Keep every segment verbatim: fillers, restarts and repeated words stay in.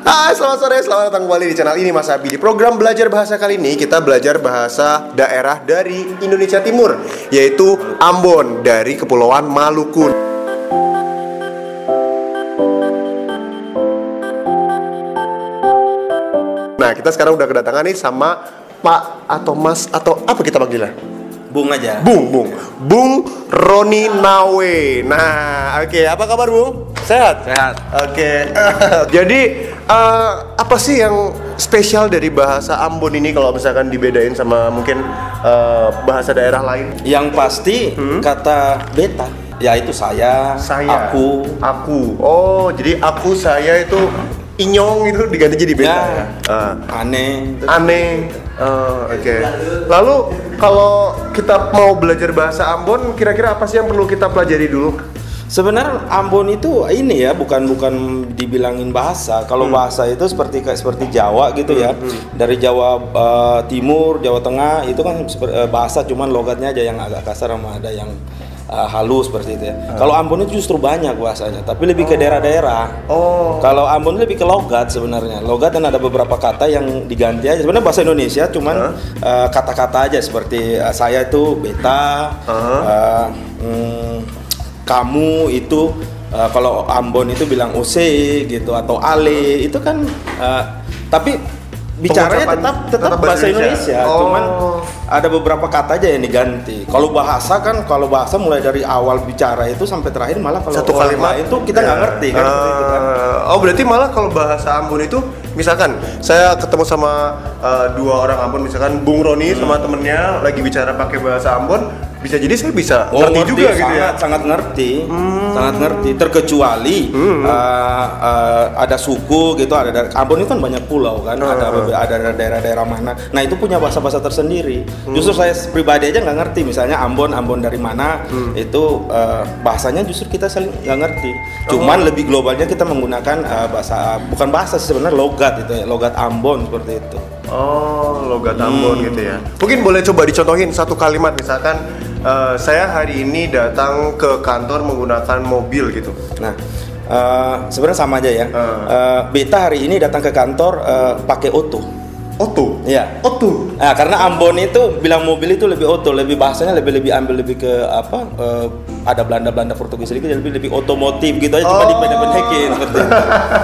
Hai, selamat sore, selamat datang kembali di channel ini Mas Abi. Di program belajar bahasa kali ini kita belajar bahasa daerah dari Indonesia Timur, yaitu Ambon dari Kepulauan Maluku. Nah, kita sekarang udah kedatangan nih sama Pak atau Mas atau apa kita panggilnya? Bung aja. Bung, Bung. Bung Roni Nawe. Nah, oke, okay. Apa kabar, Bung? Sehat? Sehat. Oke. Okay. Jadi, uh, apa sih yang spesial dari bahasa Ambon ini kalau misalkan dibedain sama mungkin uh, bahasa daerah lain? Yang pasti hmm? kata beta, yaitu saya, saya, aku, aku. Oh, jadi aku saya itu inyong itu diganti jadi beta ya. ya? Uh, aneh. Aneh. Uh, Oke. Okay. Lalu kalau kita mau belajar bahasa Ambon, kira-kira apa sih yang perlu kita pelajari dulu? Sebenarnya Ambon itu ini ya, bukan bukan dibilangin bahasa. Kalau hmm. bahasa itu seperti kayak seperti Jawa gitu ya. Hmm. Dari Jawa uh, Timur, Jawa Tengah itu kan uh, bahasa, cuman logatnya aja yang agak kasar sama ada yang Uh, halus seperti itu ya. Hmm. Kalau Ambon itu justru banyak bahasanya, tapi lebih ke daerah-daerah. Oh. Kalau Ambon lebih ke logat sebenarnya. Logat dan ada beberapa kata yang diganti aja. Sebenarnya bahasa Indonesia cuman huh? uh, kata-kata aja seperti uh, saya itu beta, uh-huh. uh, mm, kamu itu uh, kalau Ambon itu bilang ose gitu atau ale itu kan. Uh, tapi bicaranya tetap, tetap tetap bahasa Indonesia, Indonesia. Oh. Cuman ada beberapa kata aja yang diganti. Kalau bahasa kan, kalau bahasa mulai dari awal bicara itu sampai terakhir malah kalau satu kalimat itu kita nggak ya. ngerti kan, uh, itu kan. Oh, berarti malah kalau bahasa Ambon itu misalkan saya ketemu sama uh, dua orang Ambon, misalkan Bung Roni hmm. sama temennya lagi bicara pakai bahasa Ambon, bisa jadi saya bisa oh, ngerti, ngerti juga sangat, gitu ya. Sangat ngerti, hmm. sangat ngerti. Terkecuali hmm. uh, uh, ada suku gitu, ada dari Ambon itu kan banyak pulau kan, uh, ada uh. ada daerah-daerah mana. Nah itu punya bahasa-bahasa tersendiri. Hmm. Justru saya pribadi aja nggak ngerti. Misalnya Ambon, Ambon dari mana hmm. itu uh, bahasanya justru kita saling nggak ngerti. Cuman oh. lebih globalnya kita menggunakan uh, bahasa, bukan bahasa sih sebenarnya, logat itu ya, logat Ambon seperti itu. Oh, logat Ambon hmm. gitu ya. Mungkin boleh coba dicontohin satu kalimat, misalkan uh, saya hari ini datang ke kantor menggunakan mobil gitu. Nah, uh, sebenarnya sama aja ya. Uh. Uh, beta hari ini datang ke kantor uh, pakai oto. Oto? Iya. Oto? Nah, karena Ambon itu bilang mobil itu lebih oto, lebih bahasanya lebih lebih ambil lebih ke apa? Uh, ada Belanda-Belanda Portugis sedikit, lebih lebih otomotif gitu aja, cuma oh. dipendek-pendekin seperti itu.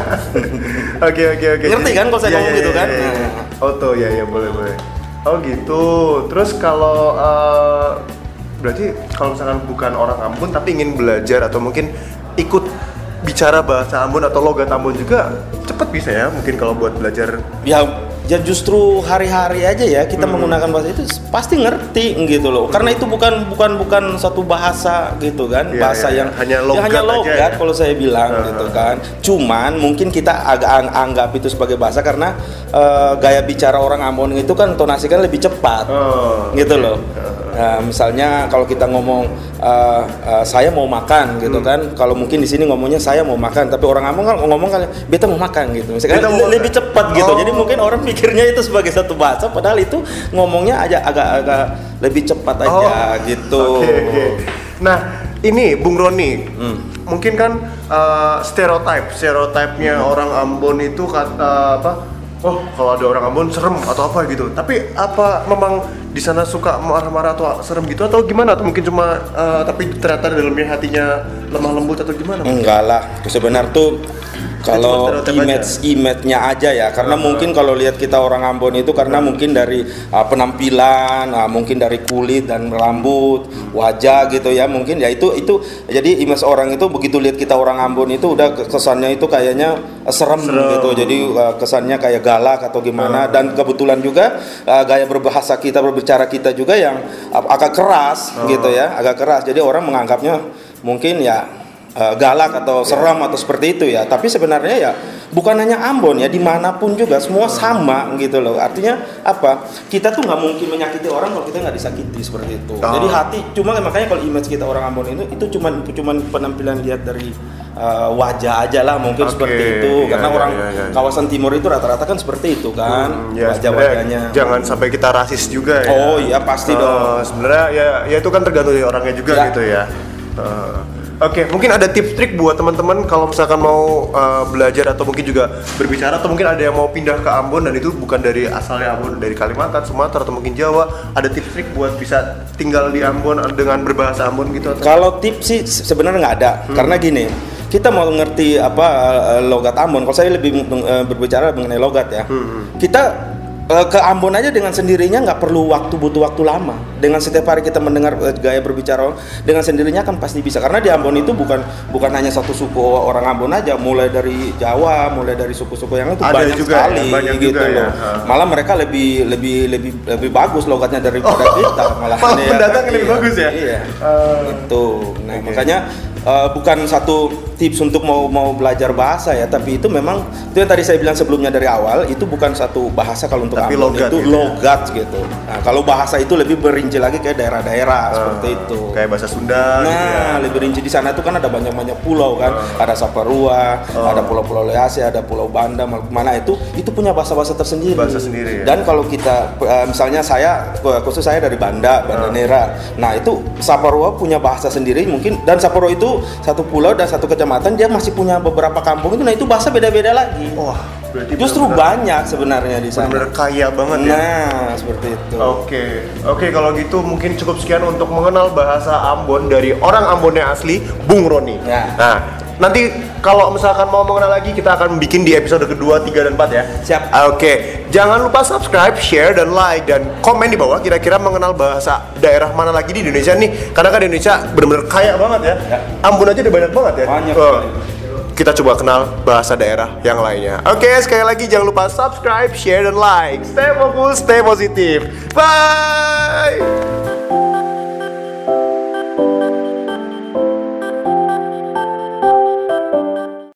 Oke oke oke. Ngerti kan kalau saya ya, ngomong ya, gitu ya, kan? Ya, ya. Oto ya ya boleh boleh. Oh gitu. Terus kalau uh, berarti kalau misalkan bukan orang Ambon tapi ingin belajar atau mungkin ikut bicara bahasa Ambon atau logat Ambon juga cepet bisa ya mungkin kalau buat belajar. Ya, ya justru hari-hari aja ya kita hmm. menggunakan bahasa itu pasti ngerti gitu loh. Karena itu bukan bukan bukan satu bahasa gitu kan, ya, bahasa ya, yang hanya logat, ya, hanya logat ya. Kalau saya bilang uh. gitu kan. Cuman mungkin kita agak ang- anggap itu sebagai bahasa karena uh, gaya bicara orang Ambon itu kan tonasi kan lebih cepat, oh, gitu okay. loh. Nah, misalnya kalau kita ngomong uh, uh, saya mau makan gitu hmm. kan, kalau mungkin di sini ngomongnya saya mau makan, tapi orang Ambon kan ngomong kan beta mau makan gitu, misalkan le- lebih cepat gitu. Oh. Jadi mungkin orang mikirnya itu sebagai satu bahasa, padahal itu ngomongnya aja agak-agak lebih cepat aja oh. gitu. Okay, okay. Nah, ini Bung Roni, hmm. mungkin kan uh, stereotype, stereotipnya hmm. orang Ambon itu kata apa? Oh, kalau ada orang Ambon serem atau apa gitu. Tapi apa memang di sana suka marah-marah atau serem gitu atau gimana? Atau mungkin cuma uh, tapi ternyata dalamnya hatinya lemah lembut atau gimana? Enggak lah. Sebenarnya tuh kalau image image-nya aja ya, karena uh-huh. mungkin kalau lihat kita orang Ambon itu karena uh-huh. mungkin dari uh, penampilan, uh, mungkin dari kulit dan rambut, wajah gitu ya, mungkin ya itu itu jadi image orang itu begitu lihat kita orang Ambon itu udah kesannya itu kayaknya uh, serem, serem gitu. Jadi uh, kesannya kayak galak atau gimana, uh-huh. dan kebetulan juga uh, gaya berbahasa kita, berbicara kita juga yang uh, agak keras uh-huh. gitu ya, agak keras. Jadi orang menganggapnya mungkin ya Uh, galak atau seram atau seperti itu ya, tapi sebenarnya ya bukan hanya Ambon ya, dimanapun juga semua sama gitu loh. Artinya apa? Kita tuh nggak mungkin menyakiti orang kalau kita nggak disakiti seperti itu. Oh. Jadi hati, cuma makanya kalau image kita orang Ambon itu itu cuma cuma penampilan lihat dari uh, wajah aja lah mungkin okay. seperti itu. Ya, karena ya, orang ya, ya, ya. kawasan timur itu rata-rata kan seperti itu kan, hmm, ya, wajah-wajahnya. Jangan sampai kita rasis juga ya. Oh iya pasti uh, dong. Sebenarnya ya ya itu kan tergantung dari orangnya juga ya. gitu ya. Uh, Oke, mungkin ada tips trik buat teman-teman kalau misalkan mau uh, belajar atau mungkin juga berbicara atau mungkin ada yang mau pindah ke Ambon dan itu bukan dari asalnya Ambon, dari Kalimantan, Sumatera atau mungkin Jawa, ada tips trik buat bisa tinggal di Ambon dengan berbahasa Ambon gitu? Atau? Kalau tips sih sebenarnya nggak ada, hmm. karena gini, kita mau ngerti apa logat Ambon. Kalau saya lebih berbicara mengenai logat ya, hmm. kita ke Ambon aja dengan sendirinya nggak perlu waktu butuh waktu lama. Dengan setiap hari kita mendengar gaya berbicara dengan sendirinya kan pasti bisa. Karena di Ambon itu bukan bukan hanya satu suku orang Ambon aja, mulai dari Jawa, mulai dari suku-suku yang itu ada banyak juga sekali, ya, banyak gitu juga loh. Ya. Malah mereka lebih lebih lebih lebih bagus logatnya daripada oh, kita. Malah oh, pendatang lebih iya, bagus ya. Iya. Uh, itu. Nah okay. makanya uh, bukan satu tips untuk mau mau belajar bahasa ya, tapi itu memang itu yang tadi saya bilang sebelumnya dari awal, itu bukan satu bahasa kalau untuk tapi Ambon, logat itu gitu logat ya? Gitu. Nah, kalau bahasa itu lebih berinci lagi kayak daerah-daerah uh, seperti itu. Kayak bahasa Sunda. Nah, gitu ya. lebih rinci di sana itu kan ada banyak-banyak pulau kan, uh. ada Saparua, uh. ada pulau-pulau Lease, ada Pulau Banda, mana itu itu punya bahasa-bahasa tersendiri. Bahasa sendiri. Ya? Dan kalau kita uh, misalnya saya khusus saya dari Banda, Banda uh. Nera. Nah, itu Saparua punya bahasa sendiri mungkin, dan Saparua itu satu pulau dan satu kecamatan, dia masih punya beberapa kampung itu, nah itu bahasa beda-beda lagi. Wah, berarti justru bener-bener banyak sebenarnya di sana. Benar-benar kaya banget ya. Nah, seperti itu. Oke, oke kalau gitu mungkin cukup sekian untuk mengenal bahasa Ambon dari orang Ambonnya asli, Bung Roni. Ya. Nah, nanti kalau misalkan mau mengenal lagi kita akan bikin di episode kedua, tiga dan empat ya. Siap. Oke, jangan lupa subscribe, share dan like dan komen di bawah kira-kira mengenal bahasa daerah mana lagi di Indonesia nih. Karena kan di Indonesia benar-benar kaya banget ya. ya. Ambon aja udah banyak banget ya. Banyak. Oh. Kita coba kenal bahasa daerah yang lainnya. Oke, sekali lagi jangan lupa subscribe, share, dan like. Stay fokus, stay positif. Bye!